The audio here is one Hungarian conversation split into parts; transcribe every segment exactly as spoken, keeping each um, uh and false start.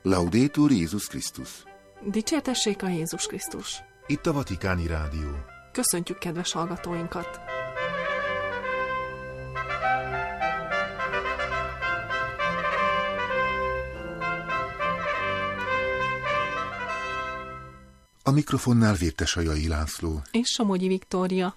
Laudetur Jézus Krisztus. Dicsértessék a Jézus Krisztus. Itt a Vatikáni Rádió. Köszöntjük kedves hallgatóinkat. A mikrofonnál Vértesajai László és Somogyi Viktória.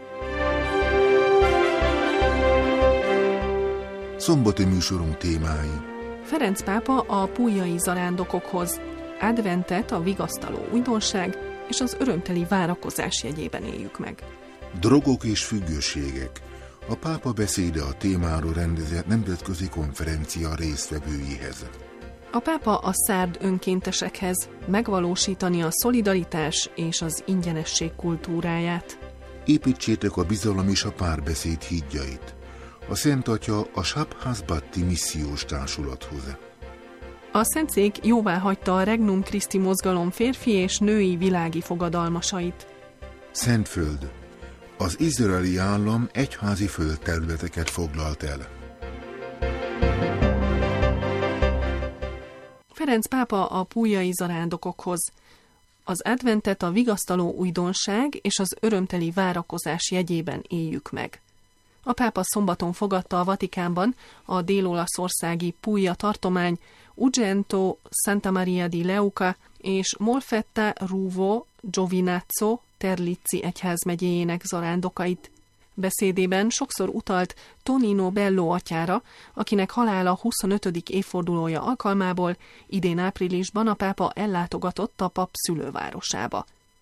Szombati műsorunk témái. Ferenc pápa a pújai zarándokokhoz, adventet, a vigasztaló újdonság és az örömteli várakozás jegyében éljük meg. Drogok és függőségek. A pápa beszéde a témáról rendezett nemzetközi konferencia résztvevőihez. A pápa a szárd önkéntesekhez, megvalósítani a szolidaritás és az ingyenesség kultúráját. Építsétek a bizalom és a párbeszéd hídjait. A Szent Atya a Sábhászbatti missziós társulathoz. A Szentszék jóváhagyta a Regnum Christi mozgalom férfi és női világi fogadalmasait. Szentföld. Az izraeli állam egyházi földterületeket foglalt el. Ferenc pápa a pújai zarándokokhoz. Az adventet a vigasztaló újdonság és az örömteli várakozás jegyében éljük meg. A pápa szombaton fogadta a Vatikánban a dél-olaszországi Puglia tartomány Ugento, Santa Maria di Leuca és Molfetta Ruvo Giovinazzo Terlizzi egyházmegyéjének zarándokait. Beszédében sokszor utalt Tonino Bello atyára, akinek halála huszonötödik évfordulója alkalmából idén áprilisban a pápa ellátogatott a pap szülővárosába.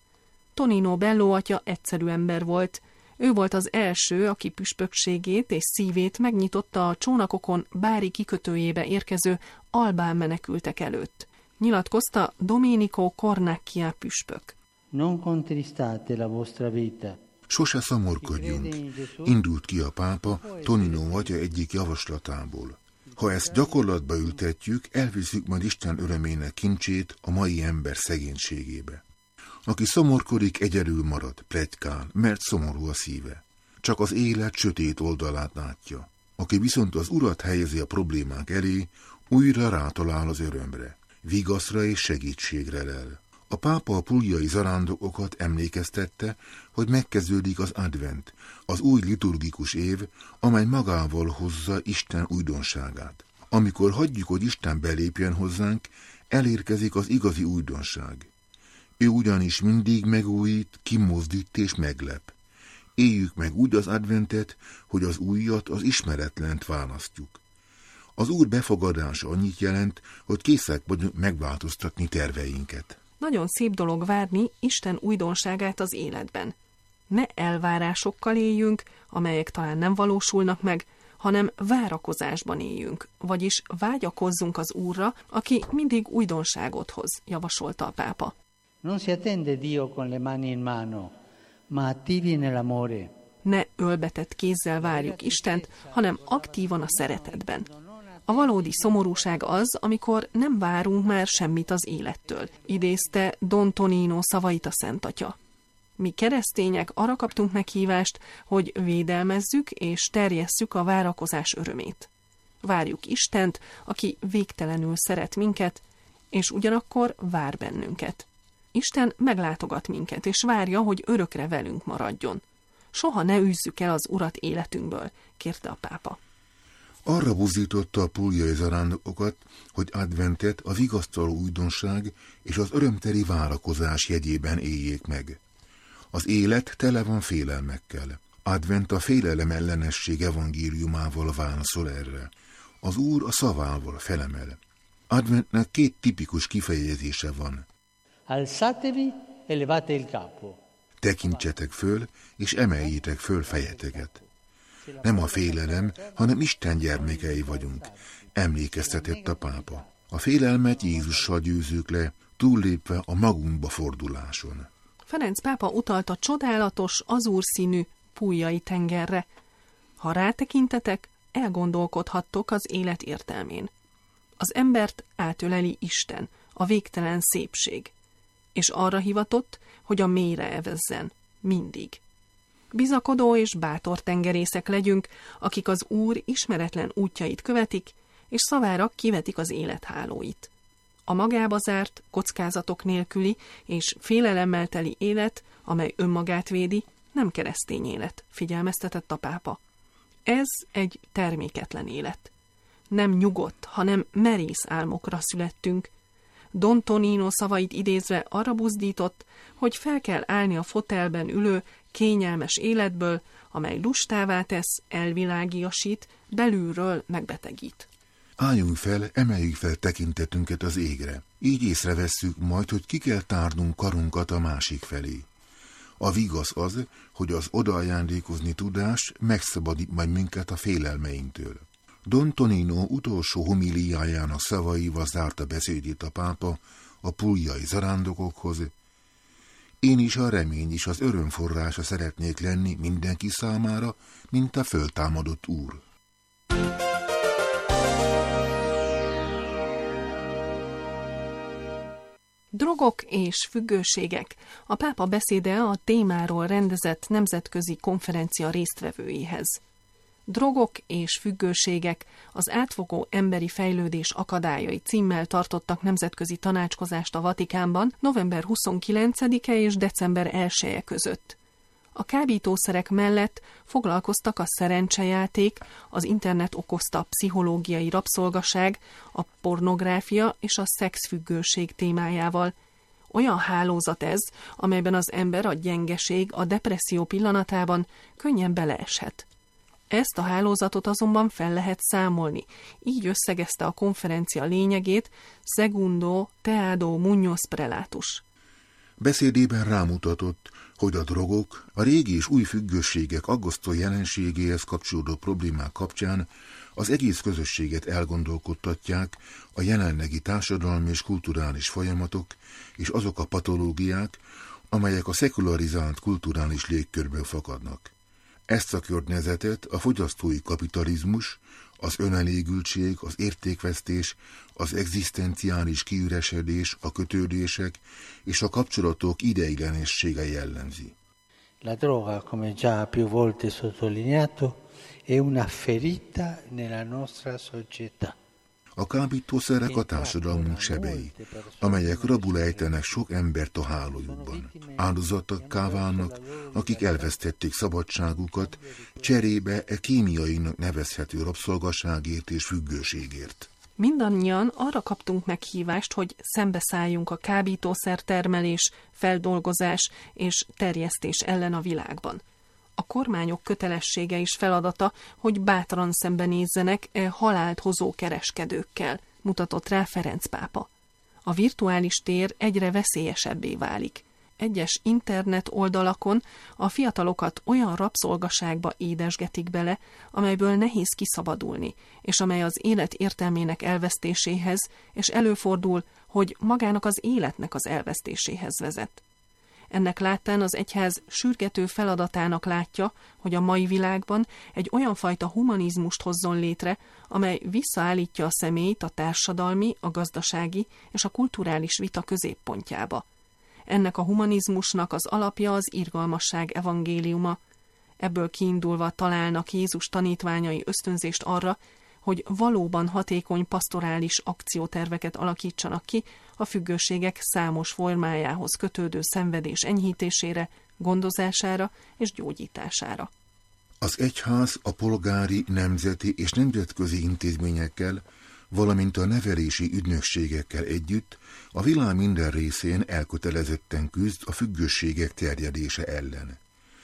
Tonino Bello atya egyszerű ember volt. Ő volt az első, aki püspökségét és szívét megnyitotta a csónakokon Bári kikötőjébe érkező albán menekültek előtt. Nyilatkozta Domenico Cornacchia püspök. Non contristate la vostra vita. Sose szomorkodjunk. Indult ki a pápa Tonino atya egyik javaslatából. Ha ezt gyakorlatba ültetjük, elviszük majd Isten örömének kincsét a mai ember szegénységébe. Aki szomorkodik, egyedül marad, pletykál, mert szomorú a szíve. Csak az élet sötét oldalát látja. Aki viszont az Urat helyezi a problémák elé, újra rátalál az örömre, vigaszra és segítségre lel. A pápa a pugliai zarándokokat emlékeztette, hogy megkezdődik az advent, az új liturgikus év, amely magával hozza Isten újdonságát. Amikor hagyjuk, hogy Isten belépjen hozzánk, elérkezik az igazi újdonság. Ő ugyanis mindig megújít, kimozdít és meglep. Éljük meg úgy az adventet, hogy az újat, az ismeretlent választjuk. Az Úr befogadása annyit jelent, hogy készek vagyunk megváltoztatni terveinket. Nagyon szép dolog várni Isten újdonságát az életben. Ne elvárásokkal éljünk, amelyek talán nem valósulnak meg, hanem várakozásban éljünk, vagyis vágyakozzunk az Úrra, aki mindig újdonságot hoz, javasolta a pápa. Non si attende Dio con le mani in mano, ma attivi nell'amore. Ne ölbetett kézzel várjuk Istent, hanem aktívan a szeretetben. A valódi szomorúság az, amikor nem várunk már semmit az élettől, idézte Don Tonino szavait a Szent Atya. Mi keresztények arra kaptunk meghívást, hogy védelmezzük és terjesszük a várakozás örömét. Várjuk Istent, aki végtelenül szeret minket, és ugyanakkor vár bennünket. Isten meglátogat minket, és várja, hogy örökre velünk maradjon. Soha ne űzzük el az Urat életünkből, kérte a pápa. Arra buzdította a pugliai zarándokokat, hogy adventet a vigasztaló újdonság és az örömteli várakozás jegyében éljék meg. Az élet tele van félelmekkel. Advent a félelem ellenesség evangéliumával válaszol erre. Az Úr a szavával felemel. Adventnek két tipikus kifejezése van. Alzatevi e levate il capo. Tekintsetek föl, és emeljétek föl fejeteket. Nem a félelem, hanem Isten gyermekei vagyunk, emlékeztetett a pápa. A félelmet Jézussal győzzük le, túllépve a magunkba forduláson. Ferenc pápa utalt a csodálatos, azúrszínű Pugliai tengerre. Ha rátekintetek, elgondolkodhattok az élet értelmén. Az embert átöleli Isten, a végtelen szépség, és arra hivatott, hogy a mélyre evezzen, mindig. Bizakodó és bátor tengerészek legyünk, akik az Úr ismeretlen útjait követik, és szavára kivetik az élethálóit. A magába zárt, kockázatok nélküli és félelemmel teli élet, amely önmagát védi, nem keresztény élet, figyelmeztetett a pápa. Ez egy terméketlen élet. Nem nyugodt, hanem merész álmokra születtünk. Don Tonino szavait idézve arra buzdított, hogy fel kell állni a fotelben ülő, kényelmes életből, amely lustává tesz, elvilágiasít, belülről megbetegít. Álljunk fel, emeljük fel tekintetünket az égre. Így észrevesszük majd, hogy ki kell tárnunk karunkat a másik felé. A vigasz az, hogy az odaajándékozni tudás megszabadít majd minket a félelmeinktől. Don Tonino utolsó homiliájának szavaival zárta beszédét a pápa a puljai zarándokokhoz. Én is a remény és az öröm forrása szeretnék lenni mindenki számára, mint a föltámadott úr. Drogok és függőségek. A pápa beszéde a témáról rendezett nemzetközi konferencia résztvevőihez. Drogok és függőségek, az átfogó emberi fejlődés akadályai címmel tartottak nemzetközi tanácskozást a Vatikánban november huszonkilencedike és december elseje között. A kábítószerek mellett foglalkoztak a szerencsejáték, az internet okozta pszichológiai rabszolgaság, a pornográfia és a szexfüggőség témájával. Olyan hálózat ez, amelyben az ember a gyengeség, a depresszió pillanatában könnyen beleeshet. Ezt a hálózatot azonban fel lehet számolni, így összegezte a konferencia lényegét Segundo Teado Muñoz prelátus. Beszédében rámutatott, hogy a drogok, a régi és új függőségek aggasztó jelenségéhez kapcsolódó problémák kapcsán az egész közösséget elgondolkodtatják a jelenlegi társadalmi és kulturális folyamatok és azok a patológiák, amelyek a szekularizált kulturális légkörből fakadnak. Ezt a környezetet a fogyasztói kapitalizmus, az önelégültség, az értékvesztés, az egzisztenciális kiüresedés, a kötődések és a kapcsolatok ideiglenessége jellemzi. La droga, come già più volte sottolineato, è una ferita nella nostra società. A kábítószerek a társadalmunk sebei, amelyek rabul ejtenek sok embert a hálójukban. Áldozatokká válnak, akik elvesztették szabadságukat, cserébe e kémiainak nevezhető rabszolgaságért és függőségért. Mindannyian arra kaptunk meghívást, hogy szembeszálljunk a kábítószer termelés, feldolgozás és terjesztés ellen a világban. A kormányok kötelessége és feladata, hogy bátran szembenézzenek e halált hozó kereskedőkkel, mutatott rá Ferenc pápa. A virtuális tér egyre veszélyesebbé válik. Egyes internet oldalakon a fiatalokat olyan rabszolgaságba édesgetik bele, amelyből nehéz kiszabadulni, és amely az élet értelmének elvesztéséhez, és előfordul, hogy magának az életnek az elvesztéséhez vezet. Ennek láttán az egyház sürgető feladatának látja, hogy a mai világban egy olyan fajta humanizmust hozzon létre, amely visszaállítja a személyt a társadalmi, a gazdasági és a kulturális vita középpontjába. Ennek a humanizmusnak az alapja az irgalmasság evangéliuma. Ebből kiindulva találnak Jézus tanítványai ösztönzést arra, hogy valóban hatékony pasztorális akcióterveket alakítsanak ki a függőségek számos formájához kötődő szenvedés enyhítésére, gondozására és gyógyítására. Az egyház a polgári, nemzeti és nemzetközi intézményekkel, valamint a nevelési ügynökségekkel együtt a világ minden részén elkötelezetten küzd a függőségek terjedése ellen.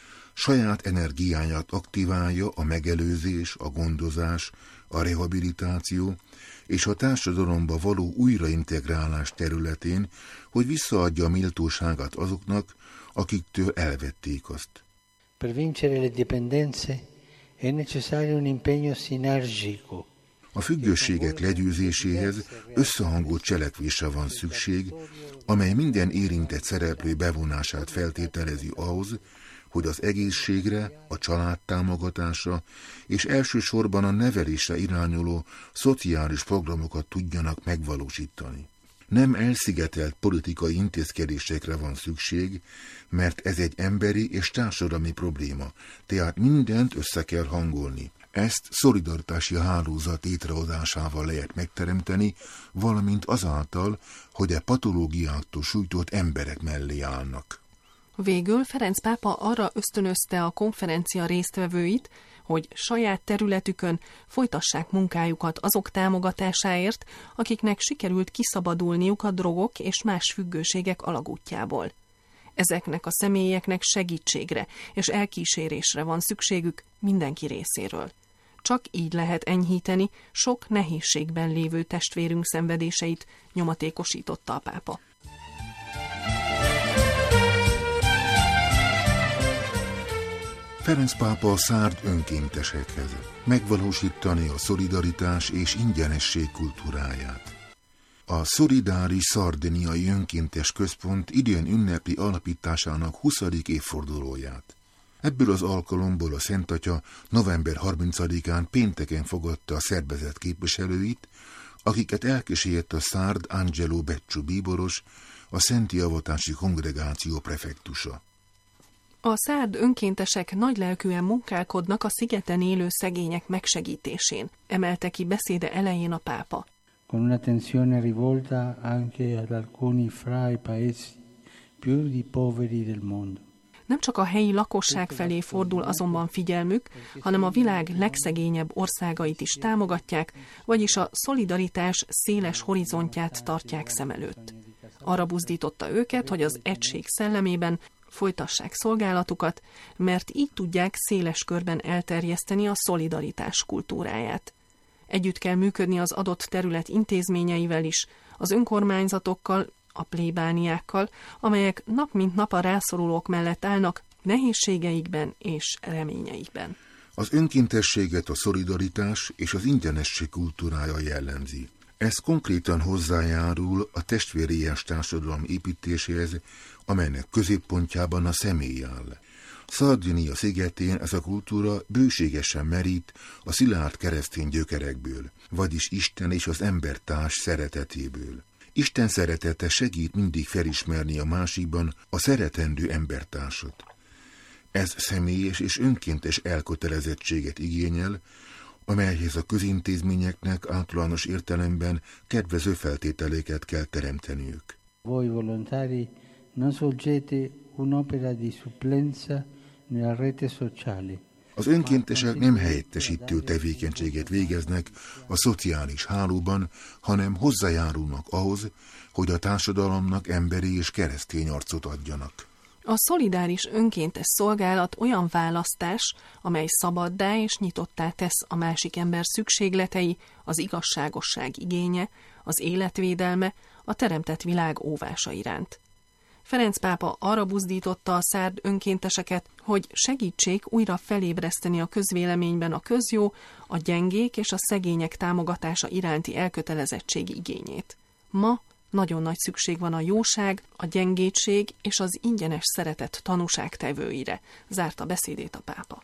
Saját energiáját aktiválja a megelőzés, a gondozás, a rehabilitáció és a társadalomba való újraintegrálás területén, hogy visszaadja a méltóságát azoknak, akiktől elvették azt. Per vincere le dipendenze è necessario un impegno sinergico. A függőségek legyőzéséhez összehangolt cselekvésre van szükség, amely minden érintett szereplő bevonását feltételezi ahhoz, hogy az egészségre, a család támogatásra és elsősorban a nevelésre irányuló szociális programokat tudjanak megvalósítani. Nem elszigetelt politikai intézkedésekre van szükség, mert ez egy emberi és társadalmi probléma, tehát mindent össze kell hangolni. Ezt szolidaritási hálózat létrehozásával lehet megteremteni, valamint azáltal, hogy a patológiától sújtott emberek mellé állnak. Végül Ferenc pápa arra ösztönözte a konferencia résztvevőit, hogy saját területükön folytassák munkájukat azok támogatásáért, akiknek sikerült kiszabadulniuk a drogok és más függőségek alagútjából. Ezeknek a személyeknek segítségre és elkísérésre van szükségük mindenki részéről. Csak így lehet enyhíteni sok nehézségben lévő testvérünk szenvedéseit, nyomatékosította a pápa. Ferenc pápa a szárd önkéntesekhez megvalósítani a szolidaritás és ingyenesség kultúráját. A Szolidáris Szardiniai Önkéntes Központ idén ünnepli alapításának huszadik évfordulóját. Ebből az alkalomból a Szent Atya november harmincadikán pénteken fogadta a szervezet képviselőit, akiket elkísért a Szárd Angelo Becciu bíboros, a Szenti Avatási Kongregáció prefektusa. A szárd önkéntesek nagylelkűen munkálkodnak a szigeten élő szegények megsegítésén, emelte ki beszéde elején a pápa. Con un'attenzione rivolta anche ad alcuni fra i paesi più poveri del mondo. Nem csak a helyi lakosság felé fordul azonban figyelmük, hanem a világ legszegényebb országait is támogatják, vagyis a szolidaritás széles horizontját tartják szem előtt. Arra buzdította őket, hogy az egység szellemében folytassák szolgálatukat, mert így tudják széles körben elterjeszteni a szolidaritás kultúráját. Együtt kell működni az adott terület intézményeivel is, az önkormányzatokkal, a plébániákkal, amelyek nap mint nap a rászorulók mellett állnak nehézségeikben és reményeikben. Az önkéntességet a szolidaritás és az ingyenesség kultúrája jellemzi. Ez konkrétan hozzájárul a testvéries társadalom építéséhez, amelynek középpontjában a személy áll. Szardinia szigetén ez a kultúra bőségesen merít a szilárd keresztény gyökerekből, vagyis Isten és az embertárs szeretetéből. Isten szeretete segít mindig felismerni a másikban a szeretendő embertársat. Ez személyes és önkéntes elkötelezettséget igényel, amelyhez a közintézményeknek általános értelemben kedvező feltételeket kell teremteniük. Voi volontari non svolgete un'opera di supplenza nella rete sociale. Az önkéntesek nem helyettesítő tevékenységet végeznek a szociális hálóban, hanem hozzájárulnak ahhoz, hogy a társadalomnak emberi és keresztény arcot adjanak. A szolidáris önkéntes szolgálat olyan választás, amely szabaddá és nyitottá tesz a másik ember szükségletei, az igazságosság igénye, az életvédelme, a teremtett világ óvása iránt. Ferenc pápa arra buzdította a szárd önkénteseket, hogy segítsék újra felébreszteni a közvéleményben a közjó, a gyengék és a szegények támogatása iránti elkötelezettség igényét. Ma nagyon nagy szükség van a jóság, a gyengétség és az ingyenes szeretet tanúságtevőire, zárta beszédét a pápa.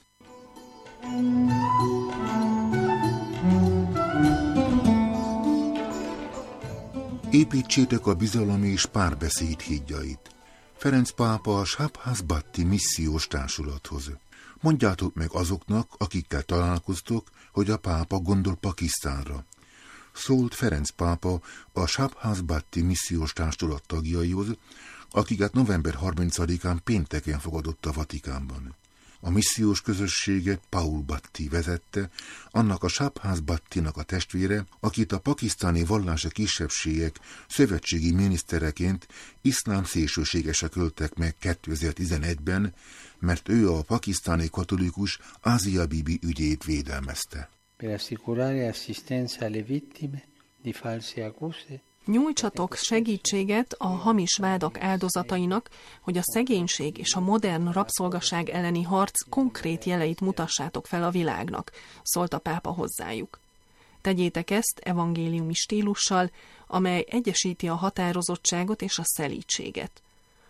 Építsétek a bizalom és párbeszéd hídjait. Ferenc pápa a Shabhas-Bhatti missziós társulathoz. Mondjátok meg azoknak, akikkel találkoztok, hogy a pápa gondol Pakisztánra. Szólt Ferenc pápa a Shabhas-Bhatti missziós társulat tagjaihoz, akiket november harmincadikán pénteken fogadott a Vatikánban. A missziós közösséget Paul Bhatti vezette, annak a Shabhas-Bhattinak a testvére, akit a pakisztáni vallási kisebbségek szövetségi minisztereként iszlám szélsőségesek öltek meg kétezer-tizenegyben, mert ő a pakisztáni katolikus Asia Bibi ügyét védelmezte. Per assicurare assistenza alle vittime di false accuse. Nyújtsatok segítséget a hamis vádak áldozatainak, hogy a szegénység és a modern rabszolgaság elleni harc konkrét jeleit mutassátok fel a világnak, szólt a pápa hozzájuk. Tegyétek ezt evangéliumi stílussal, amely egyesíti a határozottságot és a szelídséget.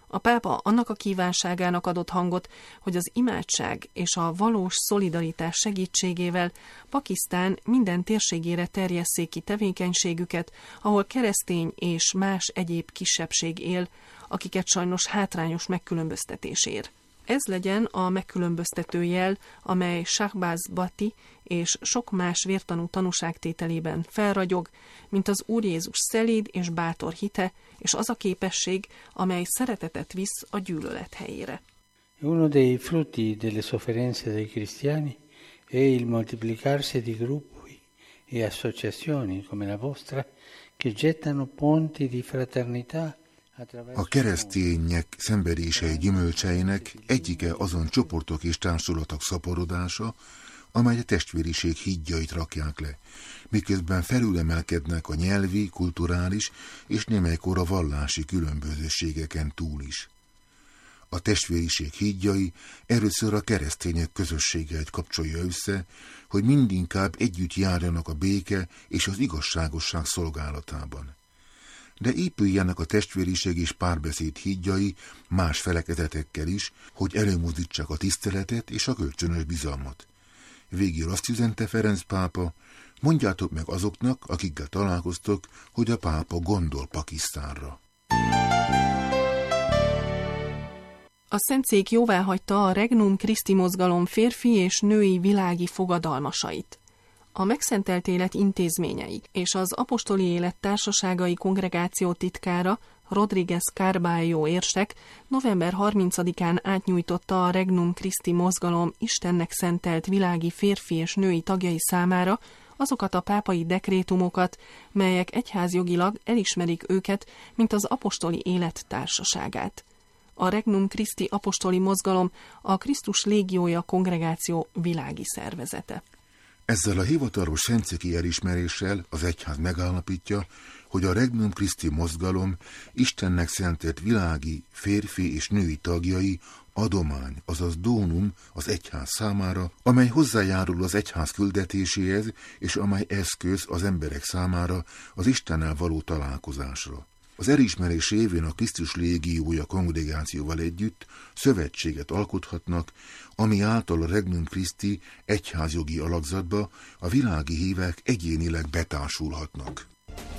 A pápa annak a kívánságának adott hangot, hogy az imádság és a valós szolidaritás segítségével Pakisztán minden térségére terjesszék ki tevékenységüket, ahol keresztény és más egyéb kisebbség él, akiket sajnos hátrányos megkülönböztetés ér. Ez legyen a megkülönböztető jel, amely Shahbaz Bhatti és sok más vértanú tanúságtételében felragyog, mint az Úr Jézus szelíd és bátor hite, és az a képesség, amely szeretetet visz a gyűlölet helyére. Uno dei frutti delle sofferenze dei cristiani è il moltiplicarsi di gruppi e associazioni come la vostra che gettano ponti di fraternità. A keresztények szenvedései gyümölcseinek egyike azon csoportok és társulatok szaporodása, amely a testvériség hídjait rakják le, miközben felülemelkednek a nyelvi, kulturális és némelykor a vallási különbözőségeken túl is. A testvériség hídjai először a keresztények közösségeit kapcsolja össze, hogy mindinkább együtt járjanak a béke és az igazságosság szolgálatában. De épüljenek a testvériség és párbeszéd hídjai más felekezetekkel is, hogy előmozdítsák a tiszteletet és a kölcsönös bizalmat. Végül azt üzente Ferenc pápa, mondjátok meg azoknak, akikkel találkoztok, hogy a pápa gondol Pakisztánra. A Szentszék jóváhagyta a Regnum Christi mozgalom férfi és női világi fogadalmasait. A Megszentelt Élet intézményei és az Apostoli Élet Társaságai Kongregáció titkára, Rodríguez Carballo érsek november harmincadikán átnyújtotta a Regnum Christi mozgalom Istennek szentelt világi férfi és női tagjai számára azokat a pápai dekrétumokat, melyek egyházjogilag elismerik őket, mint az apostoli élet társaságát. A Regnum Christi apostoli mozgalom a Krisztus légiója kongregáció világi szervezete. Ezzel a hivatalos szentszéki elismeréssel az egyház megállapítja, hogy a Regnum Christi mozgalom Istennek szentelt világi, férfi és női tagjai adomány, azaz dónum az egyház számára, amely hozzájárul az egyház küldetéséhez, és amely eszköz az emberek számára az Istennel való találkozásra. Az elismerés révén a Krisztus légiója kongregációval együtt szövetséget alkothatnak, ami által a Regnum Christi egyházjogi alakzatba a világi hívek egyénileg betársulhatnak.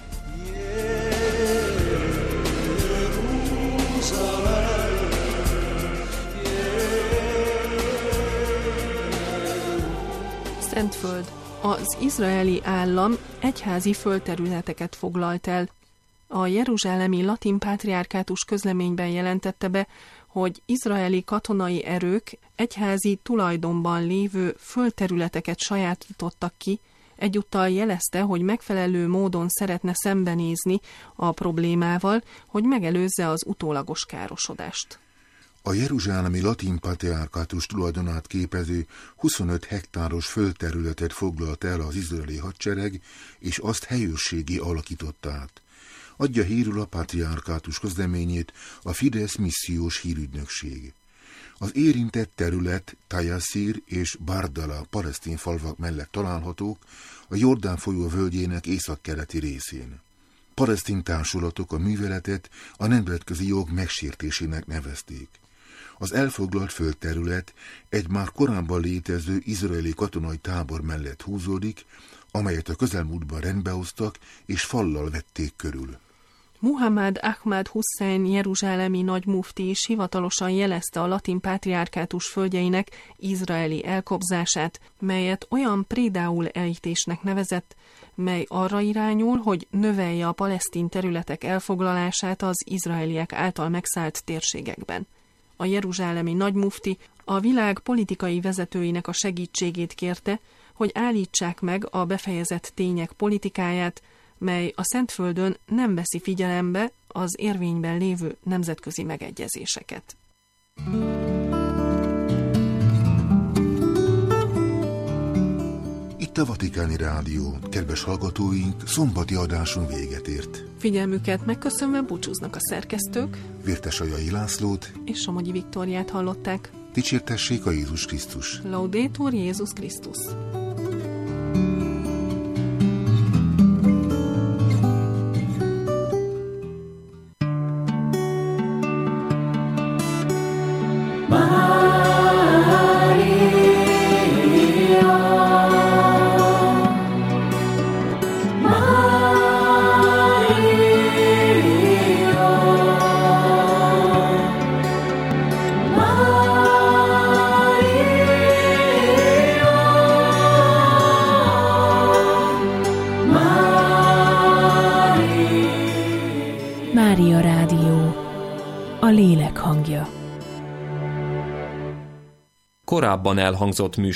Szentföld. Az izraeli állam egyházi földterületeket foglalt el. A jeruzsálemi latin pátriárkátus közleményben jelentette be, hogy izraeli katonai erők egyházi tulajdonban lévő földterületeket sajátítottak ki, egyúttal jelezte, hogy megfelelő módon szeretne szembenézni a problémával, hogy megelőzze az utólagos károsodást. A jeruzsálemi latin patriárkátus tulajdonát képező huszonöt hektáros földterületet foglalt el az izraeli hadsereg, és azt helyőrséggé alakította át. Adja hírül a patriárkátus közleményét a Fidesz missziós hírügynökség. Az érintett terület Tajasszír és Bardala palesztin falvak mellett találhatók a Jordán folyó völgyének északkeleti részén. Palesztin társulatok a műveletet a nemzetközi jog megsértésének nevezték. Az elfoglalt földterület egy már korábban létező izraeli katonai tábor mellett húzódik, amelyet a közelmúltban rendbehoztak és fallal vették körül. Muhammad Ahmad Hussein jeruzsálemi nagymufti is hivatalosan jelezte a latin pátriárkátus földjeinek izraeli elkobzását, melyet olyan prédául elítésnek nevezett, mely arra irányul, hogy növelje a palesztin területek elfoglalását az izraeliek által megszállt térségekben. A jeruzsálemi nagymufti a világ politikai vezetőinek a segítségét kérte, hogy állítsák meg a befejezett tények politikáját, mely a Szentföldön nem veszi figyelembe az érvényben lévő nemzetközi megegyezéseket. Itt a Vatikáni Rádió, kedves hallgatóink, szombati adásunk véget ért. Figyelmüket megköszönve búcsúznak a szerkesztők, Vértesajai Lászlót és Somogyi Viktóriát hallották. Dicsértessék a Jézus Krisztus! Laudetur Jézus Krisztus! Mária Rádió, a lélek hangja. Korábban elhangzott műsor